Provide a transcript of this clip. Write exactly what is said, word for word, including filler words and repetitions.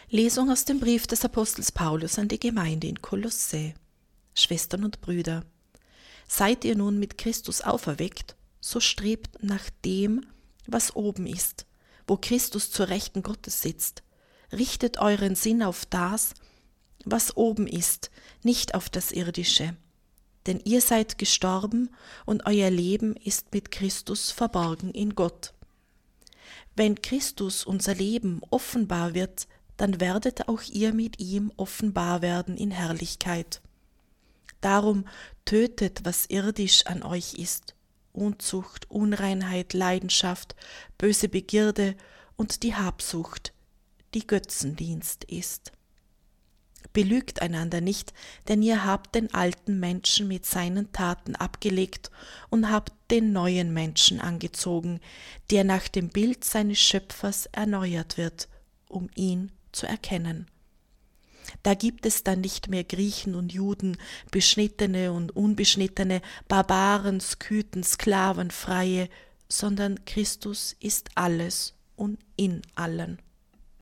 Lesung aus dem Brief des Apostels Paulus an die Gemeinde in Kolossä. Schwestern und Brüder, seid ihr nun mit Christus auferweckt, so strebt nach dem, was oben ist, wo Christus zur Rechten Gottes sitzt. Richtet euren Sinn auf das, was oben ist, nicht auf das Irdische. Denn ihr seid gestorben und euer Leben ist mit Christus verborgen in Gott. Wenn Christus unser Leben offenbar wird, dann werdet auch ihr mit ihm offenbar werden in Herrlichkeit. Darum tötet, was irdisch an euch ist, Unzucht, Unreinheit, Leidenschaft, böse Begierde und die Habsucht, die Götzendienst ist. Belügt einander nicht, denn ihr habt den alten Menschen mit seinen Taten abgelegt und habt den neuen Menschen angezogen, der nach dem Bild seines Schöpfers erneuert wird, um ihn zu erkennen. Da gibt es dann nicht mehr Griechen und Juden, Beschnittene und Unbeschnittene, Barbaren, Skythen, Sklaven, Freie, sondern Christus ist alles und in allen.